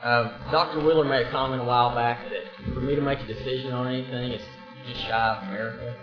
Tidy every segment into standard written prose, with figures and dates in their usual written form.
Dr. Wheeler made a comment a while back that for me to make a decision on anything, it's just shy of America.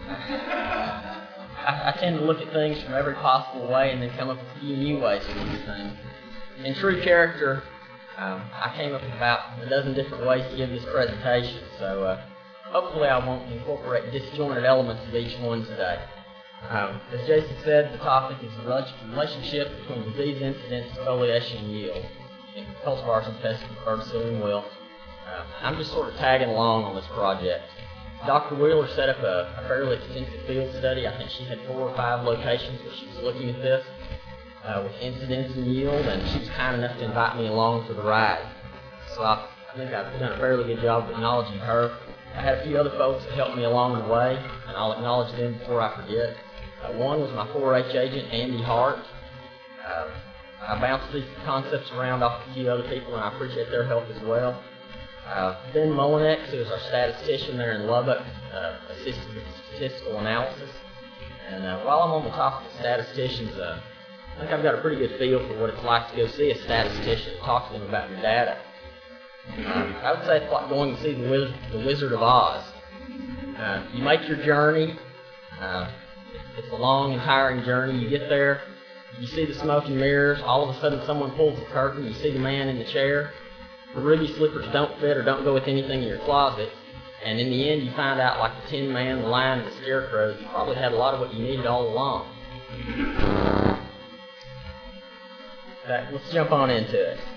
I tend to look at things from every possible way and then come up with a few new ways to look at things. In true character, I came up with about a dozen different ways to give this presentation, so hopefully I won't incorporate disjointed elements of each one today. As Jason said, the topic is the relationship between disease incidence, foliation, and yield in cultivars infested with verticillium wilt. I'm just sort of tagging along on this project. Dr. Wheeler set up a fairly extensive field study. I think she had 4 or 5 locations where she was looking at this with incidence and yield, and she was kind enough to invite me along for the ride. So I think I've done a fairly good job of acknowledging her. I had a few other folks that helped me along the way, and I'll acknowledge them before I forget. One was my 4-H agent, Andy Hart. I bounced these concepts around off a few other people, and I appreciate their help as well. Ben Mullinex, who is our statistician there in Lubbock, assisted with statistical analysis. And while I'm on the topic of statisticians, I think I've got a pretty good feel for what it's like to go see a statistician and talk to them about your data. I would say it's like going to see the Wizard of Oz. You make your journey. It's a long and tiring journey. You get there, you see the smoke and mirrors. All of a sudden, someone pulls the curtain. You see the man in the chair. The ruby slippers don't fit or don't go with anything in your closet. And in the end, you find out, like the Tin Man, the Lion, and the Scarecrow, you probably had a lot of what you needed all along. Let's jump on into it.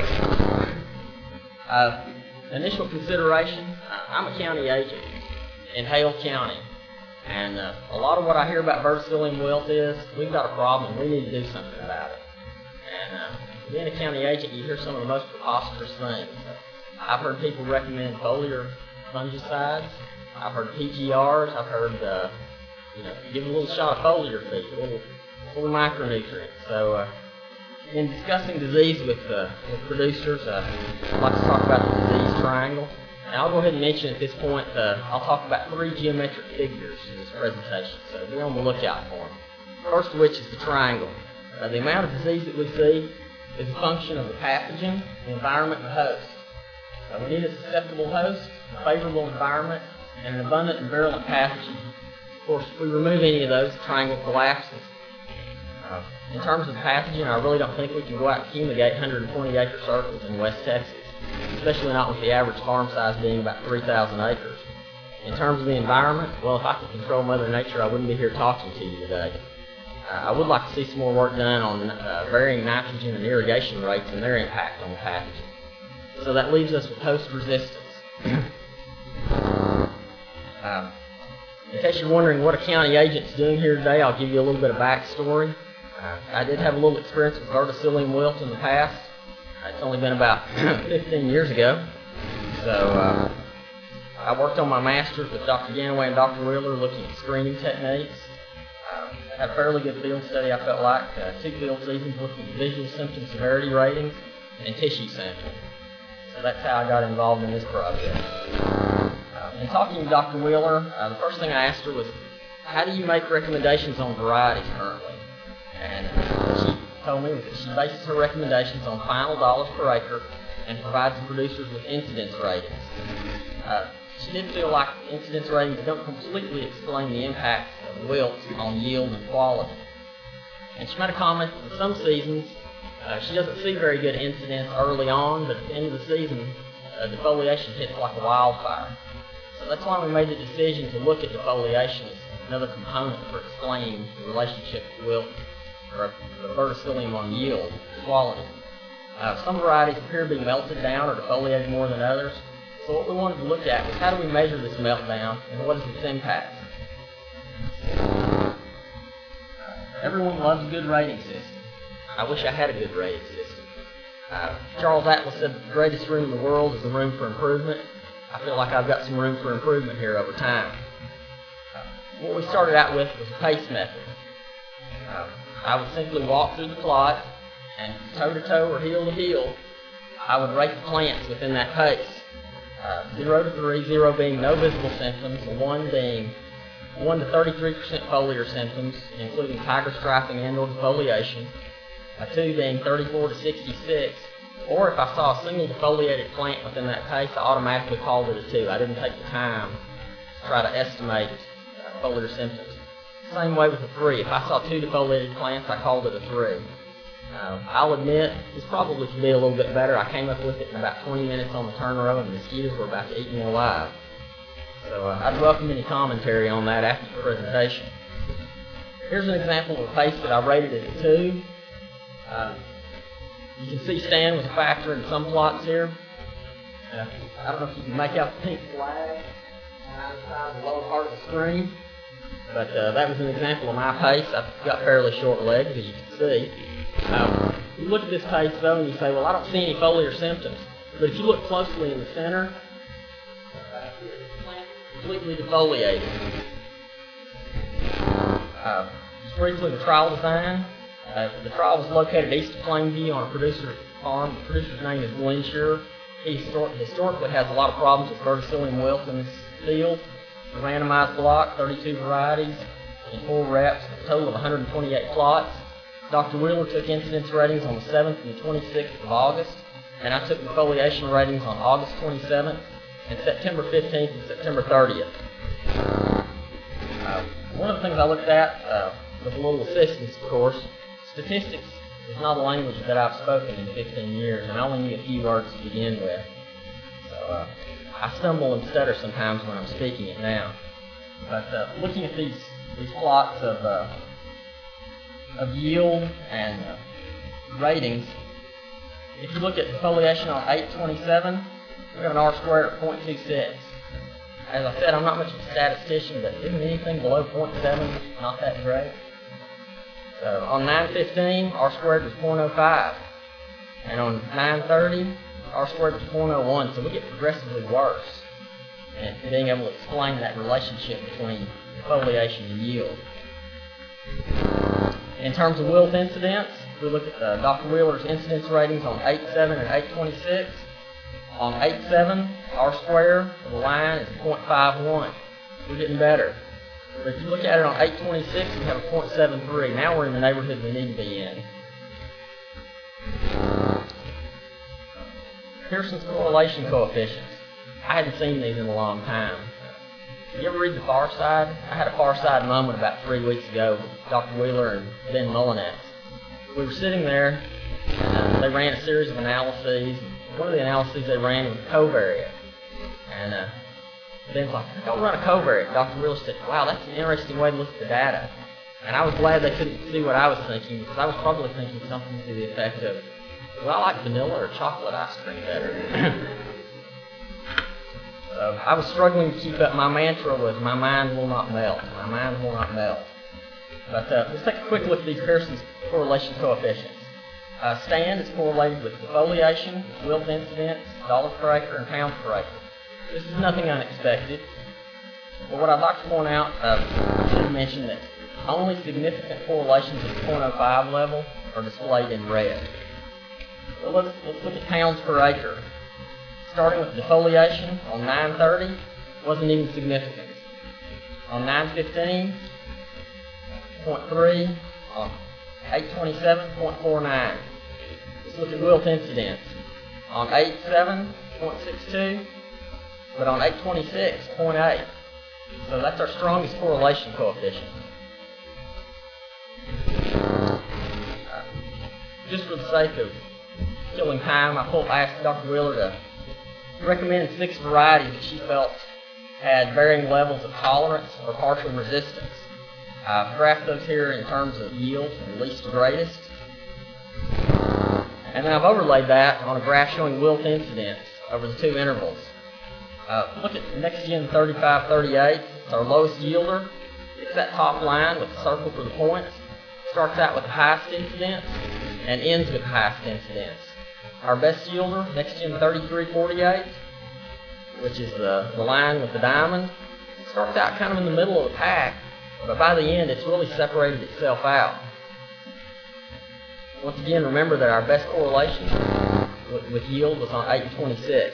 Initial consideration, I'm a county agent in Hale County. And a lot of what I hear about verticillium wilt is, we've got a problem, we need to do something about it. And being a county agent, you hear some of the most preposterous things. I've heard people recommend foliar fungicides. I've heard PGRs. I've heard, give a little shot of foliar feed, a little micronutrients. So in discussing disease with producers, I'd like to talk about the disease triangle. And I'll go ahead and mention at this point, I'll talk about 3 geometric figures in this presentation, so be on the lookout for them. First of which is the triangle. The amount of disease that we see is a function of the pathogen, the environment, and the host. We need a susceptible host, a favorable environment, and an abundant and virulent pathogen. Of course, if we remove any of those, the triangle collapses. In terms of the pathogen, I really don't think we can go out and fumigate 120-acre circles in West Texas, especially not with the average farm size being about 3,000 acres. In terms of the environment, well, if I could control Mother Nature, I wouldn't be here talking to you today. I would like to see some more work done on varying nitrogen and irrigation rates and their impact on the pathogen. So that leaves us with host resistance. In case you're wondering what a county agent's doing here today, I'll give you a little bit of backstory. I did have a little experience with verticillium wilt in the past. It's only been about 15 years ago. So I worked on my master's with Dr. Ganaway and Dr. Wheeler looking at screening techniques. I had a fairly good field study, I felt like. 2 field seasons looking at visual symptom severity ratings and tissue sampling. So that's how I got involved in this project. In talking to Dr. Wheeler, the first thing I asked her was, how do you make recommendations on varieties currently? And she told me that she bases her recommendations on final dollars per acre and provides the producers with incidence ratings. She did feel like incidence ratings don't completely explain the impact of wilt on yield and quality. And she made a comment that in some seasons, she doesn't see very good incidence early on, but at the end of the season, defoliation hits like a wildfire. So that's why we made the decision to look at defoliation as another component for explaining the relationship of wilt or the verticillium on yield quality. Some varieties appear to be melted down or defoliated more than others. So what we wanted to look at was how do we measure this meltdown and what is its impact? Everyone loves a good rating system. I wish I had a good rating system. Charles Atlas said that the greatest room in the world is the room for improvement. I feel like I've got some room for improvement here over time. What we started out with was a pace method. I would simply walk through the plot and toe-to-toe or heel-to-heel, I would rate the plants within that pace. 0 to 3, 0 being no visible symptoms, 1 being 1 to 33% foliar symptoms, including tiger striping and or defoliation, 2 being 34 to 66, Or if I saw a single defoliated plant within that pace, I automatically called it a 2. I didn't take the time to try to estimate foliar symptoms. Same way with a 3. If I saw 2 defoliated plants, I called it a 3. I'll admit, this probably could be a little bit better. I came up with it in about 20 minutes on the turn row, and the mosquitoes were about to eat me alive. So I'd welcome any commentary on that after the presentation. Here's an example of a pace that I rated as a 2. You can see Stan was a factor in some plots here. I don't know if you can make out the pink flag on the lower part of the screen, but that was an example of my pace. I've got fairly short legs, as you can see. You look at this pace, though, and you say, well, I don't see any foliar symptoms. But if you look closely in the center, the plant is completely defoliated. Just briefly, the trial design. The trial was located east of Plainview on a producer's farm. The producer's name is Glenn Shearer. He historically has a lot of problems with verticillium wilt in this field. A randomized block, 32 varieties, in 4 reps, a total of 128 plots. Dr. Wheeler took incidence ratings on the 7th and the 26th of August, and I took defoliation ratings on August 27th and September 15th and September 30th. One of the things I looked at, with a little assistance, of course, statistics is not a language that I've spoken in 15 years, and I only knew a few words to begin with. So I stumble and stutter sometimes when I'm speaking it now. But looking at these plots of yield and ratings, if you look at defoliation on 827, we have an R squared of 0.26. As I said, I'm not much of a statistician, but isn't anything below 0.7 not that great? So on 915, R squared was 0.05. And on 930, R squared was 0.01. So we get progressively worse in being able to explain that relationship between defoliation and yield. In terms of wilt incidence, we look at Dr. Wheeler's incidence ratings on 8.7 and 8.26. On 8.7, R squared for the line is 0.51. We're getting better. But if you look at it on 8.26, we have a 0.73. Now we're in the neighborhood we need to be in. Pearson's correlation coefficients. I hadn't seen these in a long time. You ever read The Far Side? I had a Far Side moment about 3 weeks ago with Dr. Wheeler and Ben Mullinetz. We were sitting there, and they ran a series of analyses. One of the analyses they ran was covariate. And Ben's like, don't run a covariate. Dr. Wheeler said, wow, that's an interesting way to look at the data. And I was glad they couldn't see what I was thinking, because I was probably thinking something to the effect of, well, I like vanilla or chocolate ice cream better. So I was struggling to keep up. My mantra was, my mind will not melt. My mind will not melt. But let's take a quick look at these Pearson's correlation coefficients. Stand is correlated with defoliation, wilt incidence, dollars per acre, and pounds per acre. This is nothing unexpected. But what I'd like to point out, I should have mentioned that only significant correlations at the 0.05 level are displayed in red. So let's look at pounds per acre. Starting with defoliation on 930, wasn't even significant. On 915, 0.3. On 827, 0.49. Let's look at wilt incidence. On 8.7, 0.62, but on 826, 0.8. So that's our strongest correlation coefficient. Just for the sake of killing time, I asked Dr. Wheeler to recommend 6 varieties that she felt had varying levels of tolerance or partial resistance. I've graphed those here in terms of yield from least to greatest. And then I've overlaid that on a graph showing wilt incidence over the 2 intervals. Look at NextGen 3538. It's our lowest yielder. It's that top line with the circle for the points. Starts out with the highest incidence and ends with the highest incidence. Our best yielder, NextGen 3348, which is the line with the diamond, starts out kind of in the middle of the pack, but by the end it's really separated itself out. Once again, remember that our best correlation with yield was on 8 and 26.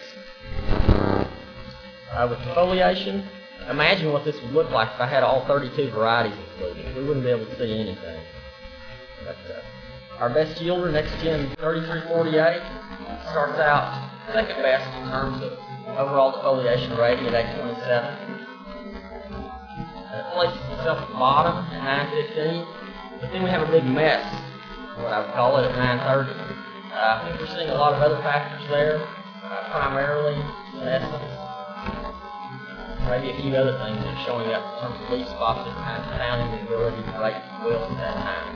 With defoliation, imagine what this would look like if I had all 32 varieties included. We wouldn't be able to see anything. But our best yielder, NextGen 3348, starts out second best in terms of overall defoliation rating at 827. It places itself at the bottom at 915, but then we have a big mess, what I would call it, at 930. I think we're seeing a lot of other factors there, primarily senescence. Maybe a few other things that are showing up in terms of leaf spots that are kind of confounding the ability to rate wilt at that time.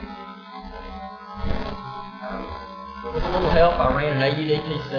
With a little help, I ran an AUDPC.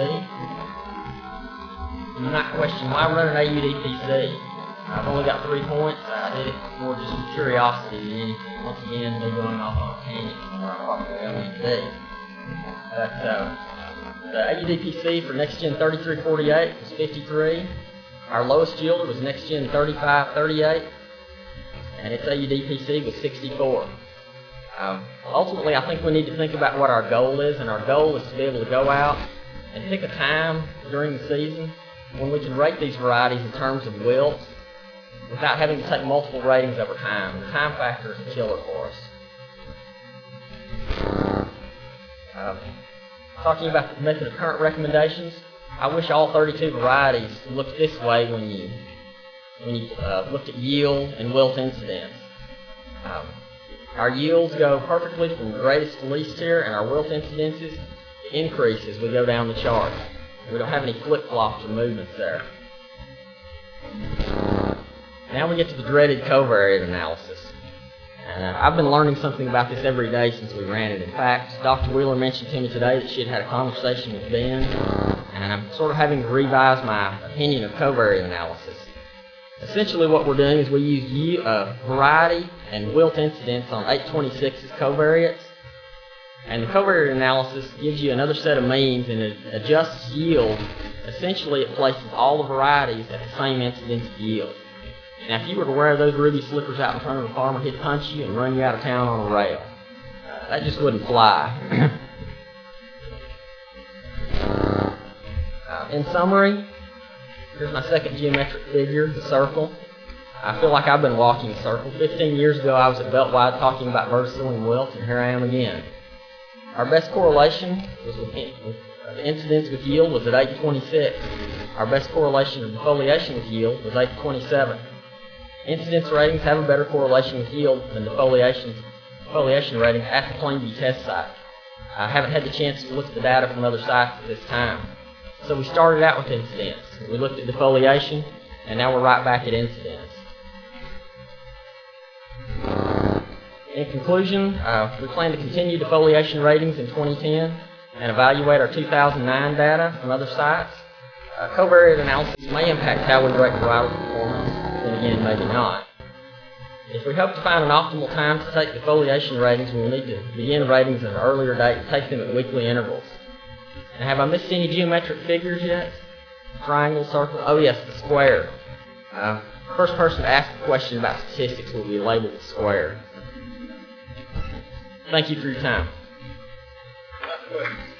You might question why I run an AUDPC. I've only got 3 points. I did it for just curiosity than anything. Once again, me going off on a tangent from where I probably going to be. But the AUDPC for Next Gen 3348 was 53. Our lowest yielder was Next Gen 3538, and its AUDPC was 64. Ultimately, I think we need to think about what our goal is, and our goal is to be able to go out and pick a time during the season when we can rate these varieties in terms of wilt without having to take multiple ratings over time. The time factor is a killer for us. Talking about the method of current recommendations, I wish all 32 varieties looked this way when you looked at yield and wilt incidence. Our yields go perfectly from greatest to least here, and our wilt incidences increase as we go down the chart. We don't have any flip-flops or movements there. Now we get to the dreaded covariate analysis. I've been learning something about this every day since we ran it. In fact, Dr. Wheeler mentioned to me today that she had a conversation with Ben, and I'm sort of having to revise my opinion of covariate analysis. Essentially what we're doing is we use variety and wilt incidence on 826 as covariates, and the covariate analysis gives you another set of means and it adjusts yield. Essentially it places all the varieties at the same incidence of yield. Now if you were to wear those ruby slippers out in front of a farmer, he'd punch you and run you out of town on a rail. That just wouldn't fly. In summary, here's my second geometric figure, the circle. I feel like I've been walking a circle. 15 years ago I was at Beltwide talking about verticillium wilt, and here I am again. Our best correlation was with incidence with yield was at 826. Our best correlation of defoliation with yield was 827. Incidence ratings have a better correlation with yield than defoliation ratings at the Plainview test site. I haven't had the chance to look at the data from other sites at this time. So we started out with incidence. We looked at defoliation, and now we're right back at incidence. In conclusion, we plan to continue defoliation ratings in 2010 and evaluate our 2009 data from other sites. Covariate analysis may impact how we rate varietal performance, then again, maybe not. If we hope to find an optimal time to take defoliation ratings, we will need to begin ratings at an earlier date and take them at weekly intervals. And have I missed any geometric figures yet? Triangle, circle, oh yes, the square. First person to ask a question about statistics will be labeled the square. Thank you for your time.